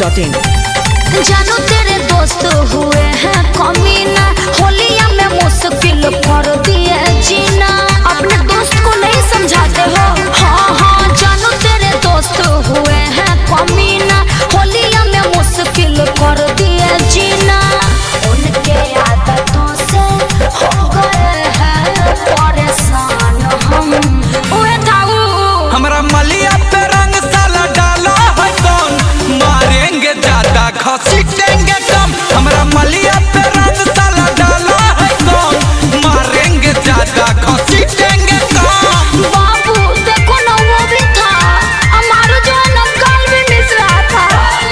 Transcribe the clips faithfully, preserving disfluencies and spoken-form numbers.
Dot in. जानू तेरे दोस्त हुए हैं कमीना, होलिया में मुश्किल कर दिए जीना। अपने दोस्त को नहीं समझाते हो। हाँ हाँ जानू तेरे दोस्त हुए हैं कमीना, होलिया में मुश्किल कर दिए जीना। उनके आदतों से हो गए हैं परेशान हम। ओए दाऊ हमरा मलिया पे रंग साला डाला है कौन, मारेंगे ज्यादा घसीटेंगे कम। हमरा मलिया पे रंग साला डाला है कौन, मारेंगे ज्यादा घसीटेंगे कम। बाबू देखो ना वो भी था, हमारा जो है ना गाल भी मिस रहा था।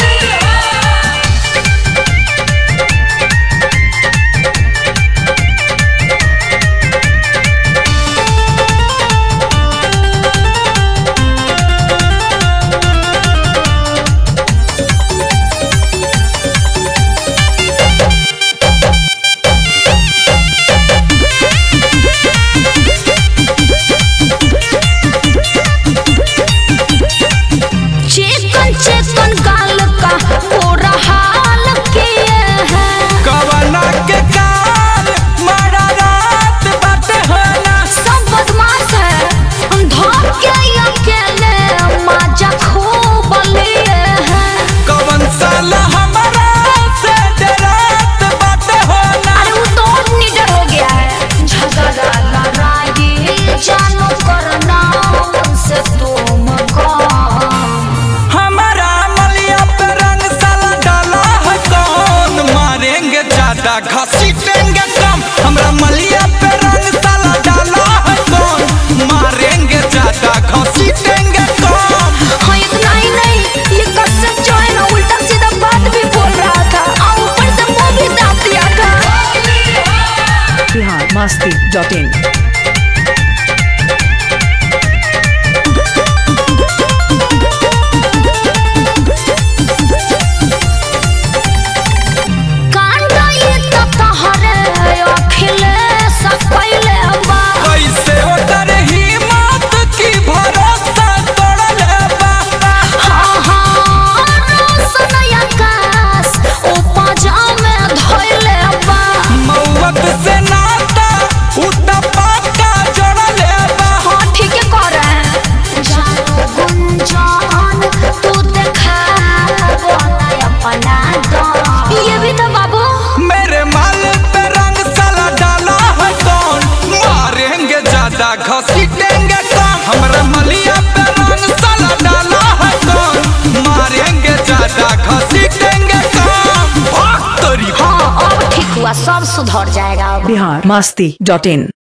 चिकन चिकन गाल का पूरा हाल किए हैं। कवना के काल मारा रात बाटे है ना, सब बदमाश है, धोखे अकेले मजा खूब लिए हैं। कवन साला हमारा से डरात बाटे है ना। अरे वो तो और निडर हो गया है। झगड़ा लड़ाई जानो करना उनसे तुम कौन। हमारा मलिया पे रंग साला डाला है कौन, मारेंगे ज्यादा घसीटेंगे कम। हमरा मलिया पे रंग साला डाला है कौन, मारेंगे ज्यादा घसीटेंगे कम। हाँ इतना ही नहीं, ये कसम जो है ना उल्टा सीधा बात भी बोल रहा था और ऊपर से मुंह भी दाब दिया था। Bihar Masti dot in. कांडा ये तो तहरे अखिलेश पहले बा। कैसे ओकर हिम्मत की भरोसा तोड़ले बा। हाँ हाँ रोशन आकाश उपजा में धोइले बा। मौत से नाता उठा पाका जोड़ले बा। हाँ ठीक है कह रहे हैं। जानो गुंजान तू देखा बोला अपना दम। ये भी तो बाबू मेरे माल पे रंग साला डाला है कौन, मारेंगे ज्यादा घसीटेंगे कम। हमरा मलिया पे रंग साला डाला है कौन, मारेंगे ज्यादा घसीटेंगे कम। भाग तोरी। हाँ अब ठीक हुआ, सब सुधर जाएगा अब। बिहार मस्ती डॉट इन।